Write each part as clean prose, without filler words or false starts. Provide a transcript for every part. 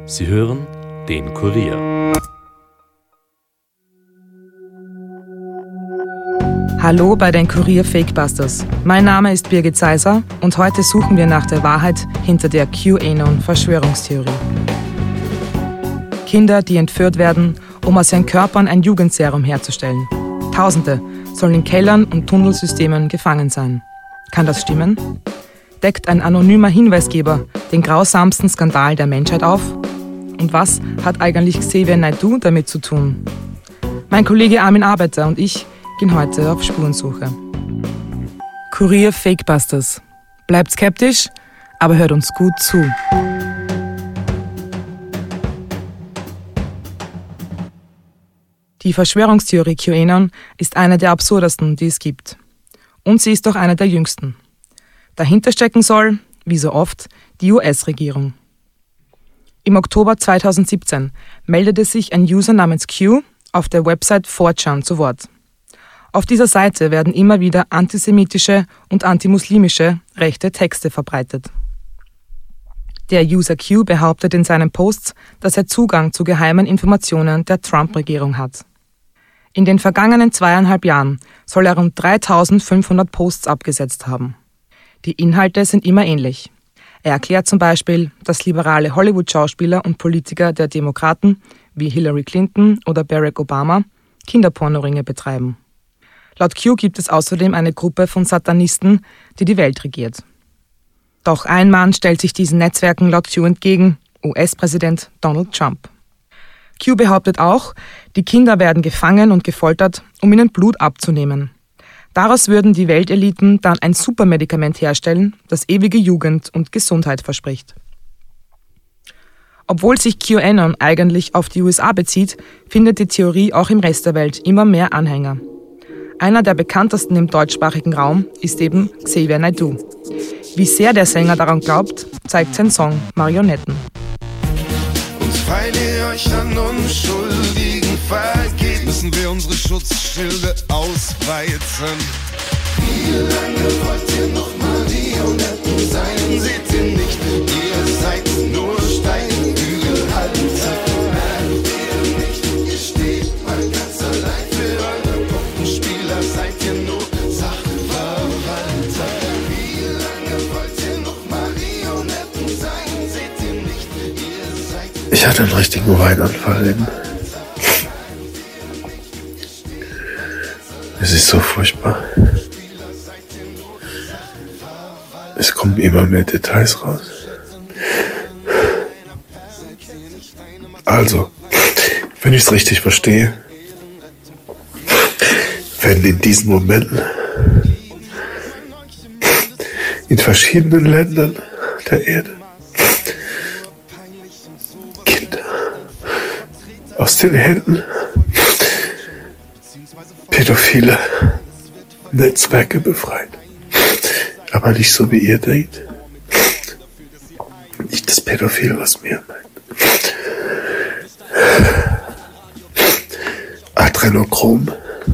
Sie hören den Kurier. Hallo bei den Kurier Fakebusters. Mein Name ist Birgit Seiser und heute suchen wir nach der Wahrheit hinter der QAnon-Verschwörungstheorie. Kinder, die entführt werden, um aus ihren Körpern ein Jugendserum herzustellen. Tausende sollen in Kellern und Tunnelsystemen gefangen sein. Kann das stimmen? Deckt ein anonymer Hinweisgeber den grausamsten Skandal der Menschheit auf? Und was hat eigentlich Xavier Naidoo damit zu tun? Mein Kollege Armin Arbeiter und ich gehen heute auf Spurensuche. Kurier Fakebusters. Bleibt skeptisch, aber hört uns gut zu. Die Verschwörungstheorie QAnon ist eine der absurdesten, die es gibt. Und sie ist auch eine der jüngsten. Dahinter stecken soll, wie so oft, die US-Regierung. Im Oktober 2017 meldete sich ein User namens Q auf der Website 4chan zu Wort. Auf dieser Seite werden immer wieder antisemitische und antimuslimische rechte Texte verbreitet. Der User Q behauptet in seinen Posts, dass er Zugang zu geheimen Informationen der Trump-Regierung hat. In den vergangenen 2,5 Jahren soll er rund 3.500 Posts abgesetzt haben. Die Inhalte sind immer ähnlich. Er erklärt zum Beispiel, dass liberale Hollywood-Schauspieler und Politiker der Demokraten wie Hillary Clinton oder Barack Obama Kinderpornoringe betreiben. Laut Q gibt es außerdem eine Gruppe von Satanisten, die die Welt regiert. Doch ein Mann stellt sich diesen Netzwerken laut Q entgegen, US-Präsident Donald Trump. Q behauptet auch, die Kinder werden gefangen und gefoltert, um ihnen Blut abzunehmen. Daraus würden die Welteliten dann ein Supermedikament herstellen, das ewige Jugend und Gesundheit verspricht. Obwohl sich QAnon eigentlich auf die USA bezieht, findet die Theorie auch im Rest der Welt immer mehr Anhänger. Einer der bekanntesten im deutschsprachigen Raum ist eben Xavier Naidoo. Wie sehr der Sänger daran glaubt, zeigt sein Song Marionetten. Und weil ihr euch an Unschuldigen vergeht, müssen wir unsere Schutzschilde ausweiten. Wie lange wollt ihr noch Marionetten sein? Seht ihr nicht, ihr seid nur Steinhügelhalter. Merkt ihr nicht, ihr steht mal ganz allein für eure Puppenspieler, seid ihr nur Sachverwalter. Wie lange wollt ihr noch Marionetten sein? Seht ihr nicht, ihr seid... Ich hatte einen richtigen Weinanfall eben. Es ist so furchtbar. Es kommen immer mehr Details raus. Also, wenn ich es richtig verstehe, werden in diesen Momenten in verschiedenen Ländern der Erde Kinder aus den Händen pädophile Netzwerke befreit. Aber nicht so, wie ihr denkt. Nicht das Pädophil, was mir meint. Adrenochrom.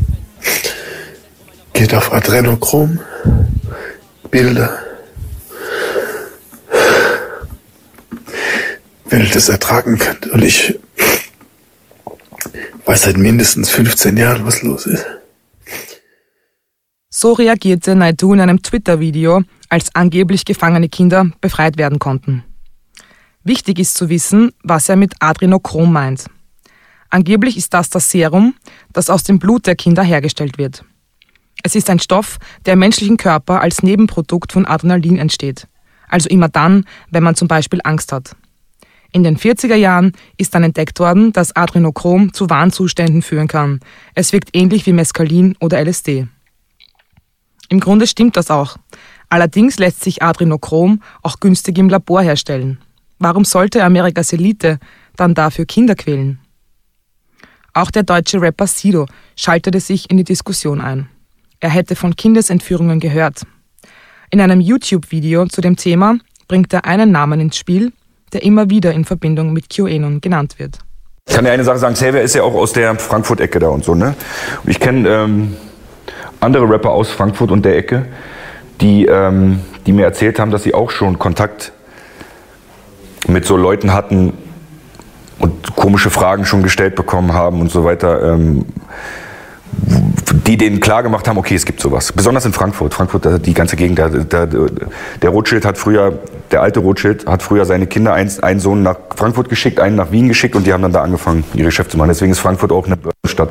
Geht auf Adrenochrom. Bilder. Wenn ihr das ertragen könnt. Und ich weiß seit mindestens 15 Jahren, was los ist. So reagierte Naidoo in einem Twitter-Video, als angeblich gefangene Kinder befreit werden konnten. Wichtig ist zu wissen, was er mit Adrenochrom meint. Angeblich ist das Serum, das aus dem Blut der Kinder hergestellt wird. Es ist ein Stoff, der im menschlichen Körper als Nebenprodukt von Adrenalin entsteht. Also immer dann, wenn man zum Beispiel Angst hat. In den 40er Jahren ist dann entdeckt worden, dass Adrenochrom zu Wahnzuständen führen kann. Es wirkt ähnlich wie Mescalin oder LSD. Im Grunde stimmt das auch. Allerdings lässt sich Adrenochrom auch günstig im Labor herstellen. Warum sollte Amerikas Elite dann dafür Kinder quälen? Auch der deutsche Rapper Sido schaltete sich in die Diskussion ein. Er hätte von Kindesentführungen gehört. In einem YouTube-Video zu dem Thema bringt er einen Namen ins Spiel, der immer wieder in Verbindung mit QAnon genannt wird. Ich kann ja eine Sache sagen, Xavier ist ja auch aus der Frankfurt-Ecke da und so, ne? Und ich kenne andere Rapper aus Frankfurt und der Ecke, die mir erzählt haben, dass sie auch schon Kontakt mit so Leuten hatten, komische Fragen schon gestellt bekommen haben und so weiter, die denen klar gemacht haben, okay, es gibt sowas. Besonders in Frankfurt. Frankfurt, die ganze Gegend, der Rothschild hat früher, der alte Rothschild hat früher seine Kinder, einen Sohn nach Frankfurt geschickt, einen nach Wien geschickt und die haben dann da angefangen, ihre Geschäfte zu machen. Deswegen ist Frankfurt auch eine Börsenstadt.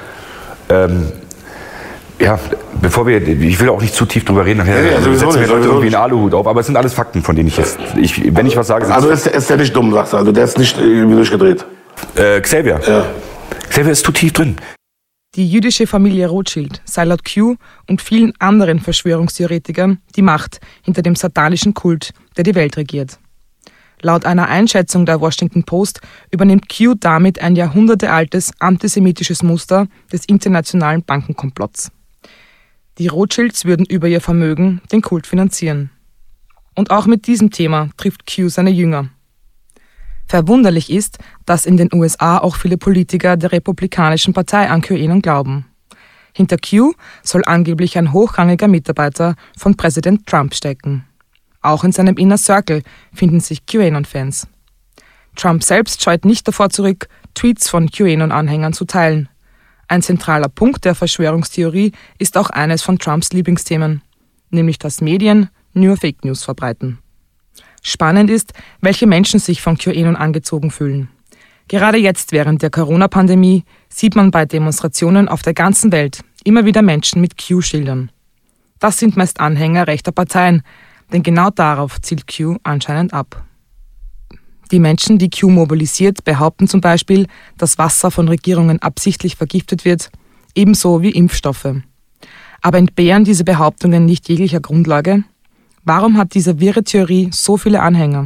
Ja, ich will auch nicht zu tief drüber reden, nachher setzen wir Leute irgendwie einen Aluhut auf, aber es sind alles Fakten, von denen wenn ich was sage... Also ist der nicht dumm, sagst du, also der ist nicht irgendwie durchgedreht? Xavier. Ja. Xavier ist zu tief drin. Die jüdische Familie Rothschild sei laut Q und vielen anderen Verschwörungstheoretikern die Macht hinter dem satanischen Kult, der die Welt regiert. Laut einer Einschätzung der Washington Post übernimmt Q damit ein jahrhundertealtes antisemitisches Muster des internationalen Bankenkomplotts. Die Rothschilds würden über ihr Vermögen den Kult finanzieren. Und auch mit diesem Thema trifft Q seine Jünger. Verwunderlich ist, dass in den USA auch viele Politiker der Republikanischen Partei an QAnon glauben. Hinter Q soll angeblich ein hochrangiger Mitarbeiter von Präsident Trump stecken. Auch in seinem Inner Circle finden sich QAnon-Fans. Trump selbst scheut nicht davor zurück, Tweets von QAnon-Anhängern zu teilen. Ein zentraler Punkt der Verschwörungstheorie ist auch eines von Trumps Lieblingsthemen, nämlich dass Medien nur Fake News verbreiten. Spannend ist, welche Menschen sich von QAnon angezogen fühlen. Gerade jetzt während der Corona-Pandemie sieht man bei Demonstrationen auf der ganzen Welt immer wieder Menschen mit Q-Schildern. Das sind meist Anhänger rechter Parteien, denn genau darauf zielt Q anscheinend ab. Die Menschen, die Q mobilisiert, behaupten zum Beispiel, dass Wasser von Regierungen absichtlich vergiftet wird, ebenso wie Impfstoffe. Aber entbehren diese Behauptungen nicht jeglicher Grundlage? Warum hat diese wirre Theorie so viele Anhänger?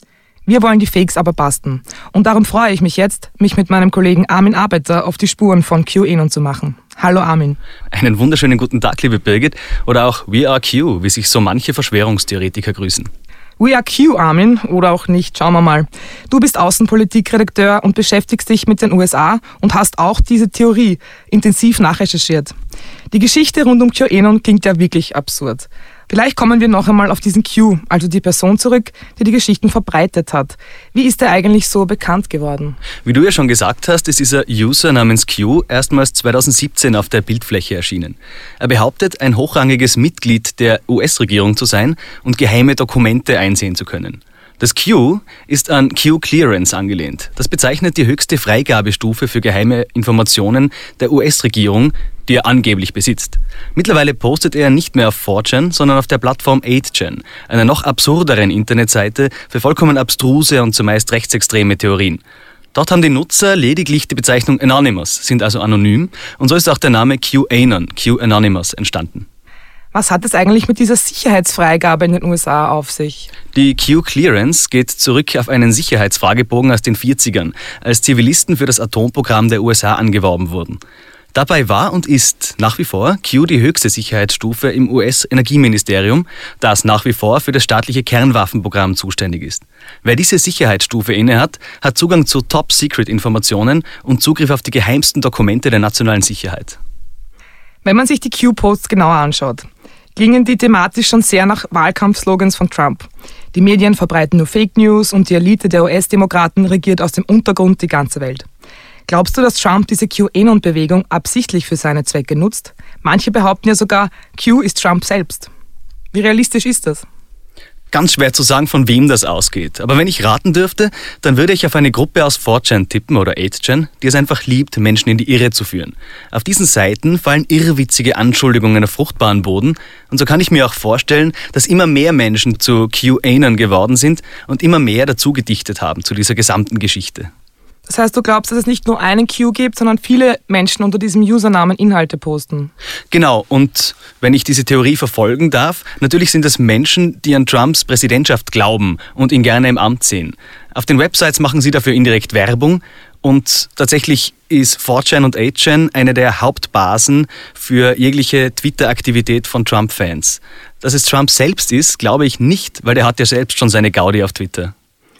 Wir wollen die Fakes aber basten. Und darum freue ich mich jetzt, mich mit meinem Kollegen Armin Arbeiter auf die Spuren von QAnon zu machen. Hallo Armin. Einen wunderschönen guten Tag, liebe Birgit. Oder auch We Are Q, wie sich so manche Verschwörungstheoretiker grüßen. We Are Q, Armin, oder auch nicht, schauen wir mal. Du bist Außenpolitikredakteur und beschäftigst dich mit den USA und hast auch diese Theorie intensiv nachrecherchiert. Die Geschichte rund um QAnon klingt ja wirklich absurd. Vielleicht kommen wir noch einmal auf diesen Q, also die Person zurück, die die Geschichten verbreitet hat. Wie ist er eigentlich so bekannt geworden? Wie du ja schon gesagt hast, ist dieser User namens Q erstmals 2017 auf der Bildfläche erschienen. Er behauptet, ein hochrangiges Mitglied der US-Regierung zu sein und geheime Dokumente einsehen zu können. Das Q ist an Q-Clearance angelehnt. Das bezeichnet die höchste Freigabestufe für geheime Informationen der US-Regierung, die er angeblich besitzt. Mittlerweile postet er nicht mehr auf 4chan, sondern auf der Plattform 8chan, einer noch absurderen Internetseite für vollkommen abstruse und zumeist rechtsextreme Theorien. Dort haben die Nutzer lediglich die Bezeichnung Anonymous, sind also anonym, und so ist auch der Name QAnon, Q-Anonymous, entstanden. Was hat es eigentlich mit dieser Sicherheitsfreigabe in den USA auf sich? Die Q-Clearance geht zurück auf einen Sicherheitsfragebogen aus den 40ern, als Zivilisten für das Atomprogramm der USA angeworben wurden. Dabei war und ist nach wie vor Q die höchste Sicherheitsstufe im US-Energieministerium, das nach wie vor für das staatliche Kernwaffenprogramm zuständig ist. Wer diese Sicherheitsstufe innehat, hat Zugang zu Top-Secret-Informationen und Zugriff auf die geheimsten Dokumente der nationalen Sicherheit. Wenn man sich die Q-Posts genauer anschaut, klingen die thematisch schon sehr nach Wahlkampfslogans von Trump. Die Medien verbreiten nur Fake News und die Elite der US-Demokraten regiert aus dem Untergrund die ganze Welt. Glaubst du, dass Trump diese QAnon-Bewegung absichtlich für seine Zwecke nutzt? Manche behaupten ja sogar, Q ist Trump selbst. Wie realistisch ist das? Ganz schwer zu sagen, von wem das ausgeht. Aber wenn ich raten dürfte, dann würde ich auf eine Gruppe aus 4chan tippen oder 8chan, die es einfach liebt, Menschen in die Irre zu führen. Auf diesen Seiten fallen irrwitzige Anschuldigungen auf fruchtbaren Boden. Und so kann ich mir auch vorstellen, dass immer mehr Menschen zu QAnon geworden sind und immer mehr dazu gedichtet haben zu dieser gesamten Geschichte. Das heißt, du glaubst, dass es nicht nur einen Q gibt, sondern viele Menschen unter diesem Usernamen Inhalte posten? Genau, und wenn ich diese Theorie verfolgen darf, natürlich sind es Menschen, die an Trumps Präsidentschaft glauben und ihn gerne im Amt sehen. Auf den Websites machen sie dafür indirekt Werbung und tatsächlich ist 4chan und 8chan eine der Hauptbasen für jegliche Twitter-Aktivität von Trump-Fans. Dass es Trump selbst ist, glaube ich nicht, weil der hat ja selbst schon seine Gaudi auf Twitter.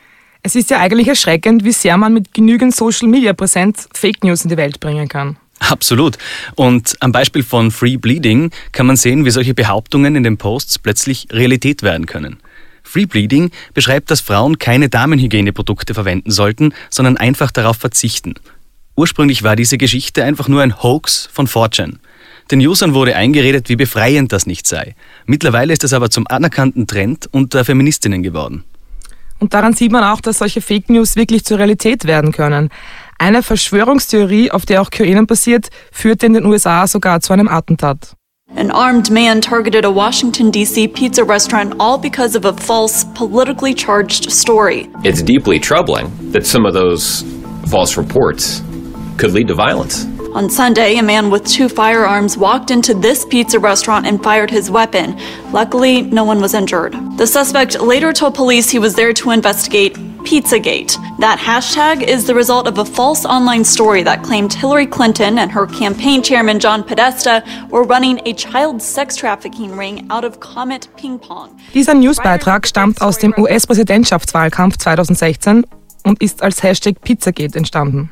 Es ist ja eigentlich erschreckend, wie sehr man mit genügend Social-Media-Präsenz Fake News in die Welt bringen kann. Absolut. Und am Beispiel von Free Bleeding kann man sehen, wie solche Behauptungen in den Posts plötzlich Realität werden können. Free Bleeding beschreibt, dass Frauen keine Damenhygieneprodukte verwenden sollten, sondern einfach darauf verzichten. Ursprünglich war diese Geschichte einfach nur ein Hoax von 4chan. Den Usern wurde eingeredet, wie befreiend das nicht sei. Mittlerweile ist es aber zum anerkannten Trend unter Feministinnen geworden. Und daran sieht man auch, dass solche Fake News wirklich zur Realität werden können. Eine Verschwörungstheorie, auf der auch QAnon basiert, führte in den USA sogar zu einem Attentat. An armed man targeted a Washington, D.C. pizza restaurant all because of a false, politically charged story. It's deeply troubling that some of those false reports could lead to violence. On Sunday, a man with 2 firearms walked into this pizza restaurant and fired his weapon. Luckily, no one was injured. The suspect later told police he was there to investigate Pizzagate. That hashtag is the result of a false online story that claimed Hillary Clinton and her campaign chairman John Podesta were running a child sex trafficking ring out of Comet Ping Pong. Dieser Newsbeitrag stammt aus dem US-Präsidentschaftswahlkampf 2016 und ist als Hashtag Pizzagate entstanden.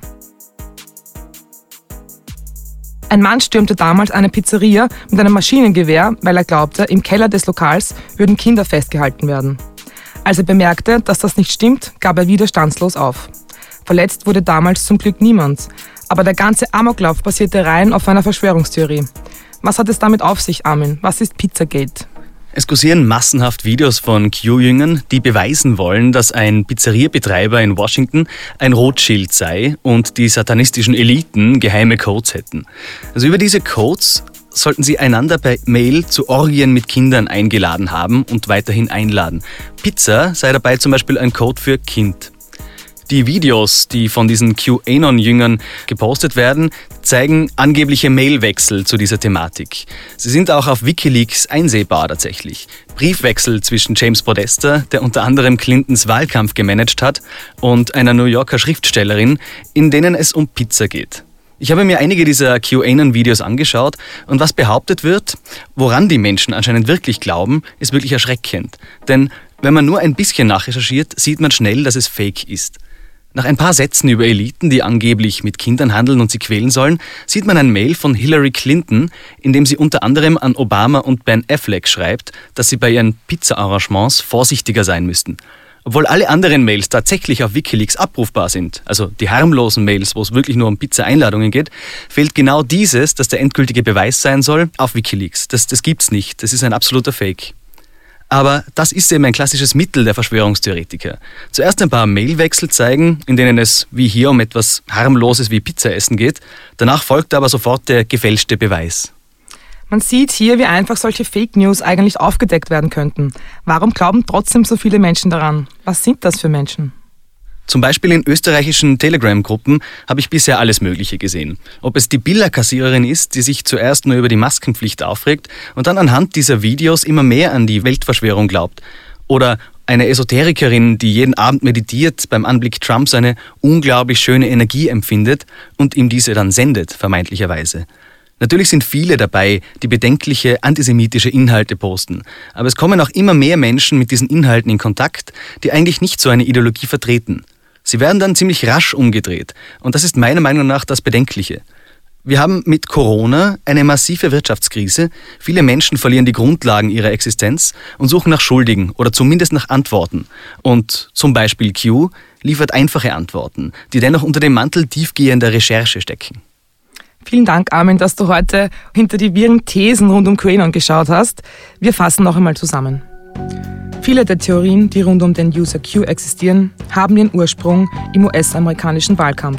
Ein Mann stürmte damals eine Pizzeria mit einem Maschinengewehr, weil er glaubte, im Keller des Lokals würden Kinder festgehalten werden. Als er bemerkte, dass das nicht stimmt, gab er widerstandslos auf. Verletzt wurde damals zum Glück niemand, aber der ganze Amoklauf basierte rein auf einer Verschwörungstheorie. Was hat es damit auf sich, Armin? Was ist Pizzagate? Es kursieren massenhaft Videos von Q-Jüngern, die beweisen wollen, dass ein Pizzeriabetreiber in Washington ein Rothschild sei und die satanistischen Eliten geheime Codes hätten. Also über diese Codes sollten sie einander per Mail zu Orgien mit Kindern eingeladen haben und weiterhin einladen. Pizza sei dabei zum Beispiel ein Code für Kind. Die Videos, die von diesen QAnon-Jüngern gepostet werden, zeigen angebliche Mailwechsel zu dieser Thematik. Sie sind auch auf WikiLeaks einsehbar tatsächlich. Briefwechsel zwischen James Podesta, der unter anderem Clintons Wahlkampf gemanagt hat, und einer New Yorker Schriftstellerin, in denen es um Pizza geht. Ich habe mir einige dieser QAnon-Videos angeschaut und was behauptet wird, woran die Menschen anscheinend wirklich glauben, ist wirklich erschreckend. Denn wenn man nur ein bisschen nachrecherchiert, sieht man schnell, dass es Fake ist. Nach ein paar Sätzen über Eliten, die angeblich mit Kindern handeln und sie quälen sollen, sieht man ein Mail von Hillary Clinton, in dem sie unter anderem an Obama und Ben Affleck schreibt, dass sie bei ihren Pizza-Arrangements vorsichtiger sein müssten. Obwohl alle anderen Mails tatsächlich auf WikiLeaks abrufbar sind, also die harmlosen Mails, wo es wirklich nur um Pizza-Einladungen geht, fehlt genau dieses, das der endgültige Beweis sein soll, auf WikiLeaks. Das gibt's nicht. Das ist ein absoluter Fake. Aber das ist eben ein klassisches Mittel der Verschwörungstheoretiker. Zuerst ein paar Mailwechsel zeigen, in denen es wie hier um etwas Harmloses wie Pizza essen geht. Danach folgt aber sofort der gefälschte Beweis. Man sieht hier, wie einfach solche Fake News eigentlich aufgedeckt werden könnten. Warum glauben trotzdem so viele Menschen daran? Was sind das für Menschen? Zum Beispiel in österreichischen Telegram-Gruppen habe ich bisher alles Mögliche gesehen. Ob es die Billa-Kassiererin ist, die sich zuerst nur über die Maskenpflicht aufregt und dann anhand dieser Videos immer mehr an die Weltverschwörung glaubt. Oder eine Esoterikerin, die jeden Abend meditiert, beim Anblick Trumps eine unglaublich schöne Energie empfindet und ihm diese dann sendet, vermeintlicherweise. Natürlich sind viele dabei, die bedenkliche antisemitische Inhalte posten. Aber es kommen auch immer mehr Menschen mit diesen Inhalten in Kontakt, die eigentlich nicht so eine Ideologie vertreten. Sie werden dann ziemlich rasch umgedreht. Und das ist meiner Meinung nach das Bedenkliche. Wir haben mit Corona eine massive Wirtschaftskrise. Viele Menschen verlieren die Grundlagen ihrer Existenz und suchen nach Schuldigen oder zumindest nach Antworten. Und zum Beispiel Q liefert einfache Antworten, die dennoch unter dem Mantel tiefgehender Recherche stecken. Vielen Dank, Armin, dass du heute hinter die wirren Thesen rund um QAnon geschaut hast. Wir fassen noch einmal zusammen. Viele der Theorien, die rund um den User Q existieren, haben ihren Ursprung im US-amerikanischen Wahlkampf.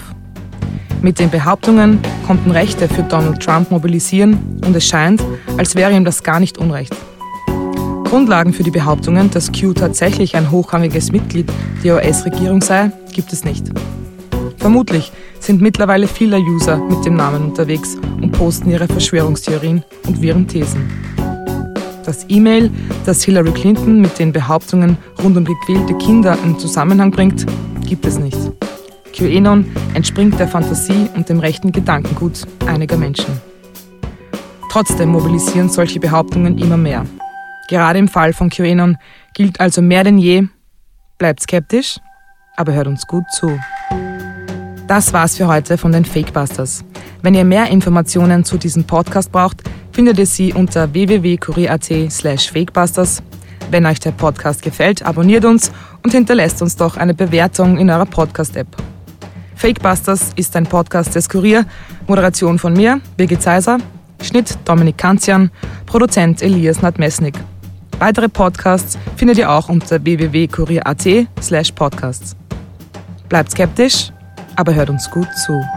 Mit den Behauptungen konnten Rechte für Donald Trump mobilisieren und es scheint, als wäre ihm das gar nicht unrecht. Grundlagen für die Behauptungen, dass Q tatsächlich ein hochrangiges Mitglied der US-Regierung sei, gibt es nicht. Vermutlich sind mittlerweile viele User mit dem Namen unterwegs und posten ihre Verschwörungstheorien und wirren Thesen. Das E-Mail, das Hillary Clinton mit den Behauptungen rund um gequälte Kinder in Zusammenhang bringt, gibt es nicht. QAnon entspringt der Fantasie und dem rechten Gedankengut einiger Menschen. Trotzdem mobilisieren solche Behauptungen immer mehr. Gerade im Fall von QAnon gilt also mehr denn je, bleibt skeptisch, aber hört uns gut zu. Das war's für heute von den Fakebusters. Wenn ihr mehr Informationen zu diesem Podcast braucht, findet ihr sie unter www.kurier.at/fakebusters. Wenn euch der Podcast gefällt, abonniert uns und hinterlasst uns doch eine Bewertung in eurer Podcast-App. Fakebusters ist ein Podcast des Kurier, Moderation von mir, Birgit Seiser, Schnitt Dominik Kanzian, Produzent Elias Nadmesnik. Weitere Podcasts findet ihr auch unter www.kurier.at/podcasts. Bleibt skeptisch, aber hört uns gut zu.